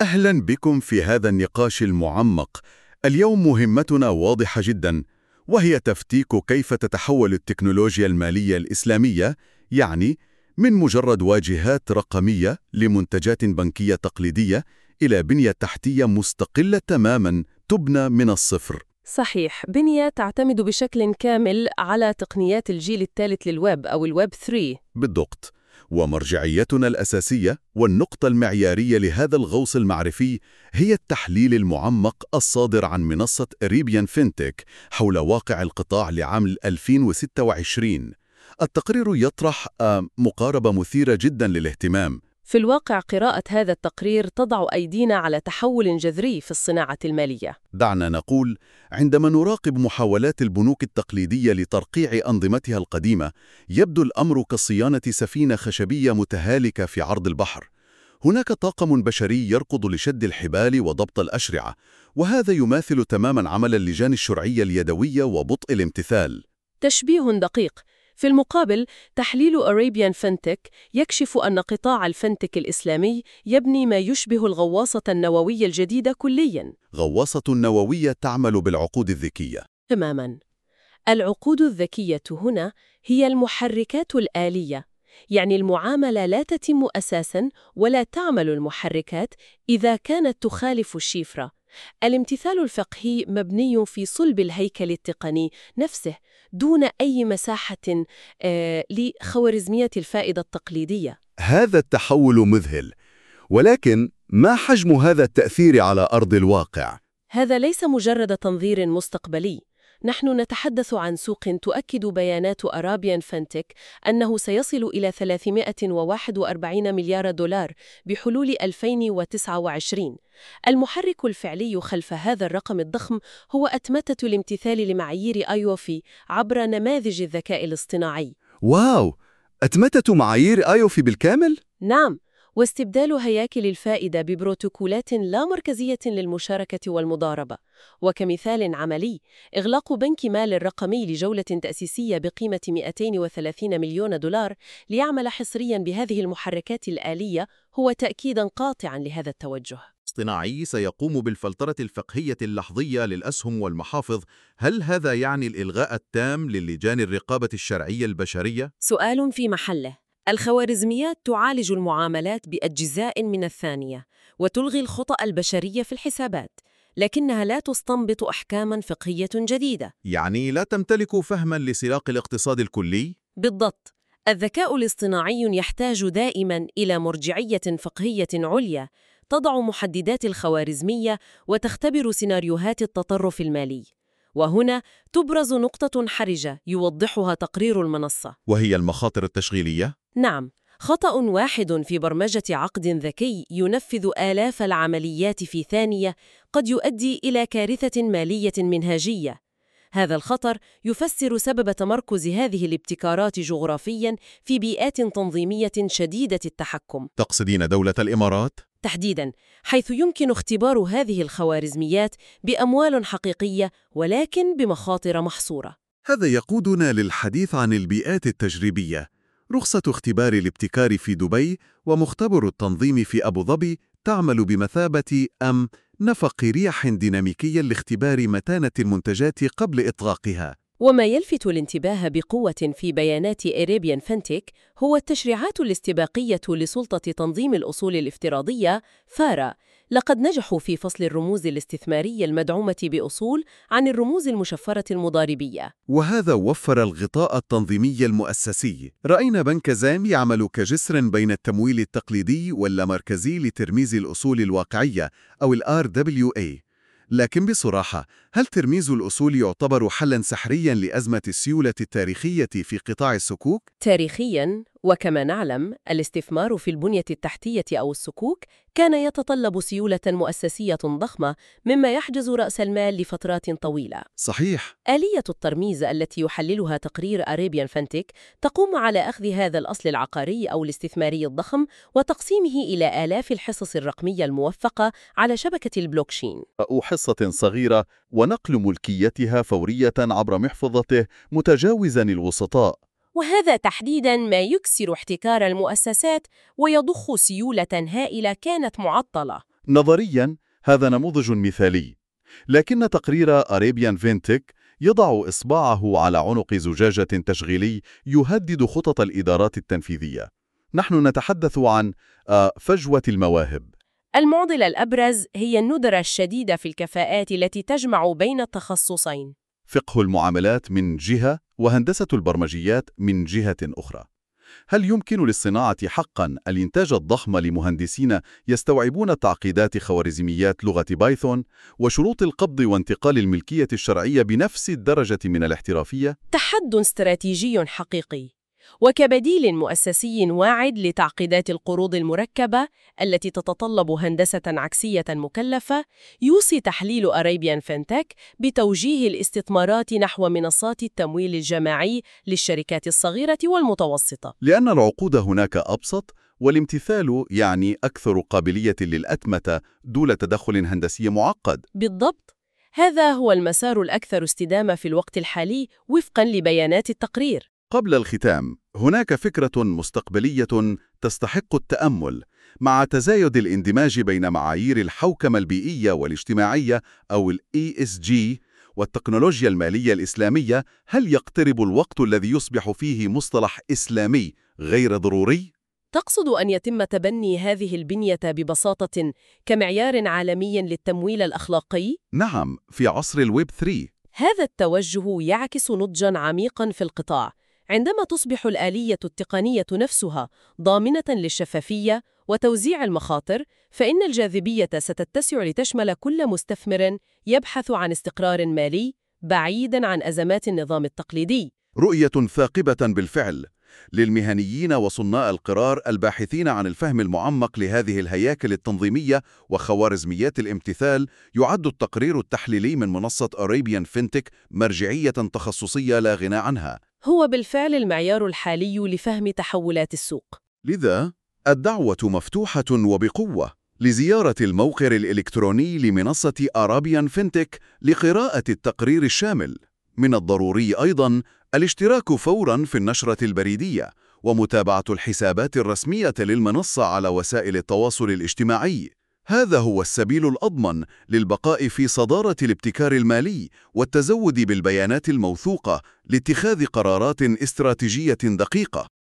أهلا بكم في هذا النقاش المعمق. اليوم مهمتنا واضحة جدا، وهي تفتيك كيف تتحول التكنولوجيا المالية الإسلامية، يعني من مجرد واجهات رقمية لمنتجات بنكية تقليدية، إلى بنية تحتية مستقلة تماما تبنى من الصفر. صحيح، بنية تعتمد بشكل كامل على تقنيات الجيل الثالث للويب أو الويب 3. بالضبط. ومرجعيتنا الأساسية والنقطة المعيارية لهذا الغوص المعرفي هي التحليل المعمق الصادر عن منصة أريبيان فينتك حول واقع القطاع لعام 2026. التقرير يطرح مقاربة مثيرة جدا للاهتمام. في الواقع قراءة هذا التقرير تضع أيدينا على تحول جذري في الصناعة المالية. دعنا نقول، عندما نراقب محاولات البنوك التقليدية لترقيع أنظمتها القديمة، يبدو الأمر كصيانة سفينة خشبية متهالكة في عرض البحر. هناك طاقم بشري يركض لشد الحبال وضبط الأشرعة، وهذا يماثل تماماً عمل اللجان الشرعية اليدوية وبطء الامتثال. تشبيه دقيق. في المقابل، تحليل أريبيان فينتك يكشف أن قطاع الفنتك الإسلامي يبني ما يشبه الغواصة النووية الجديدة كلياً. غواصة نووية تعمل بالعقود الذكية. تماماً. العقود الذكية هنا هي المحركات الآلية، يعني المعاملة لا تتم أساساً ولا تعمل المحركات إذا كانت تخالف الشفرة. الامتثال الفقهي مبني في صلب الهيكل التقني نفسه دون أي مساحة لخوارزمية الفائدة التقليدية. هذا التحول مذهل، ولكن ما حجم هذا التأثير على أرض الواقع؟ هذا ليس مجرد تنظير مستقبلي. نحن نتحدث عن سوق تؤكد بيانات أرابيان فينتك أنه سيصل إلى 341 مليار دولار بحلول 2029. المحرك الفعلي خلف هذا الرقم الضخم هو أتمتة الامتثال لمعايير آيوفي عبر نماذج الذكاء الاصطناعي. واو! أتمتة معايير آيوفي بالكامل؟ نعم، واستبدال هياكل الفائدة ببروتوكولات لا مركزية للمشاركة والمضاربة. وكمثال عملي، إغلاق بنك مال الرقمي لجولة تأسيسية بقيمة 230 مليون دولار ليعمل حصرياً بهذه المحركات الآلية هو تأكيداً قاطعاً لهذا التوجه. اصطناعي سيقوم بالفلترة الفقهية اللحظية للأسهم والمحافظ. هل هذا يعني الإلغاء التام للجان الرقابة الشرعية البشرية؟ سؤال في محله. الخوارزميات تعالج المعاملات بأجزاء من الثانية وتلغي الخطأ البشرية في الحسابات، لكنها لا تستنبط أحكاماً فقهية جديدة. يعني لا تمتلك فهماً لسياق الاقتصاد الكلي؟ بالضبط. الذكاء الاصطناعي يحتاج دائماً إلى مرجعية فقهية عليا تضع محددات الخوارزمية وتختبر سيناريوهات التطرف المالي. وهنا تبرز نقطة حرجة يوضحها تقرير المنصة، وهي المخاطر التشغيلية؟ نعم، خطأ واحد في برمجة عقد ذكي ينفذ آلاف العمليات في ثانية قد يؤدي إلى كارثة مالية منهجية. هذا الخطر يفسر سبب تمركز هذه الابتكارات جغرافياً في بيئات تنظيمية شديدة التحكم. تقصدين دولة الإمارات؟ تحديداً، حيث يمكن اختبار هذه الخوارزميات بأموال حقيقية ولكن بمخاطر محصورة. هذا يقودنا للحديث عن البيئات التجريبية. رخصة اختبار الابتكار في دبي ومختبر التنظيم في أبو ظبي تعمل بمثابة نفق رياح ديناميكي لاختبار متانة المنتجات قبل إطلاقها. وما يلفت الانتباه بقوة في بيانات أريبيان فينتك هو التشريعات الاستباقية لسلطة تنظيم الأصول الافتراضية فارا. لقد نجحوا في فصل الرموز الاستثمارية المدعومة بأصول عن الرموز المشفرة المضاربية، وهذا وفر الغطاء التنظيمي المؤسسي. رأينا بنك زام يعمل كجسر بين التمويل التقليدي واللامركزي لترميز الأصول الواقعية أو RWA. لكن بصراحة، هل ترميز الأصول يعتبر حلاً سحرياً لأزمة السيولة التاريخية في قطاع الصكوك؟ تاريخياً، وكما نعلم الاستثمار في البنية التحتية أو الصكوك كان يتطلب سيولة مؤسسية ضخمة مما يحجز رأس المال لفترات طويلة. صحيح. آلية الترميز التي يحللها تقرير أريبيان فينتك تقوم على أخذ هذا الأصل العقاري أو الاستثماري الضخم وتقسيمه إلى آلاف الحصص الرقمية الموثقة على شبكة البلوكشين، أو حصة صغيرة، ونقل ملكيتها فورية عبر محفظته متجاوزاً الوسطاء. وهذا تحديداً ما يكسر احتكار المؤسسات ويضخ سيولة هائلة كانت معطلة. نظرياً هذا نموذج مثالي، لكن تقرير أريبيان فينتك يضع إصبعه على عنق زجاجة تشغيلي يهدد خطط الإدارات التنفيذية. نحن نتحدث عن فجوة المواهب. المعضلة الأبرز هي الندرة الشديدة في الكفاءات التي تجمع بين التخصصين. فقه المعاملات من جهة وهندسة البرمجيات من جهة أخرى. هل يمكن للصناعة حقاً الإنتاج الضخم لمهندسين يستوعبون تعقيدات خوارزميات لغة بايثون وشروط القبض وانتقال الملكية الشرعية بنفس الدرجة من الاحترافية؟ تحد استراتيجي حقيقي، وكبديل مؤسسي واعد لتعقيدات القروض المركبة التي تتطلب هندسة عكسية مكلفة، يوصي تحليل أريبيان فينتك بتوجيه الاستثمارات نحو منصات التمويل الجماعي للشركات الصغيرة والمتوسطة. لأن العقود هناك أبسط، والامتثال يعني أكثر قابلية للأتمتة دون تدخل هندسي معقد. بالضبط، هذا هو المسار الأكثر استدامة في الوقت الحالي وفقاً لبيانات التقرير. قبل الختام، هناك فكرة مستقبلية تستحق التأمل. مع تزايد الاندماج بين معايير الحوكمة البيئية والاجتماعية أو ال ESG والتكنولوجيا المالية الإسلامية، هل يقترب الوقت الذي يصبح فيه مصطلح إسلامي غير ضروري؟ تقصد أن يتم تبني هذه البنية ببساطة كمعيار عالمي للتمويل الأخلاقي؟ نعم، في عصر الويب 3. هذا التوجه يعكس نضجاً عميقاً في القطاع، عندما تصبح الآلية التقنية نفسها ضامنة للشفافية وتوزيع المخاطر، فإن الجاذبية ستتسع لتشمل كل مستثمر يبحث عن استقرار مالي بعيداً عن أزمات النظام التقليدي. رؤية ثاقبة بالفعل. للمهنيين وصناع القرار الباحثين عن الفهم المعمق لهذه الهياكل التنظيمية وخوارزميات الامتثال، يعد التقرير التحليلي من منصة أريبيان فينتك مرجعية تخصصية لا غنى عنها. هو بالفعل المعيار الحالي لفهم تحولات السوق. لذا الدعوة مفتوحة وبقوة لزيارة الموقع الإلكتروني لمنصة أريبيان فينتك لقراءة التقرير الشامل. من الضروري أيضاً الاشتراك فوراً في النشرة البريدية ومتابعة الحسابات الرسمية للمنصة على وسائل التواصل الاجتماعي. هذا هو السبيل الأضمن للبقاء في صدارة الابتكار المالي والتزود بالبيانات الموثوقة لاتخاذ قرارات استراتيجية دقيقة.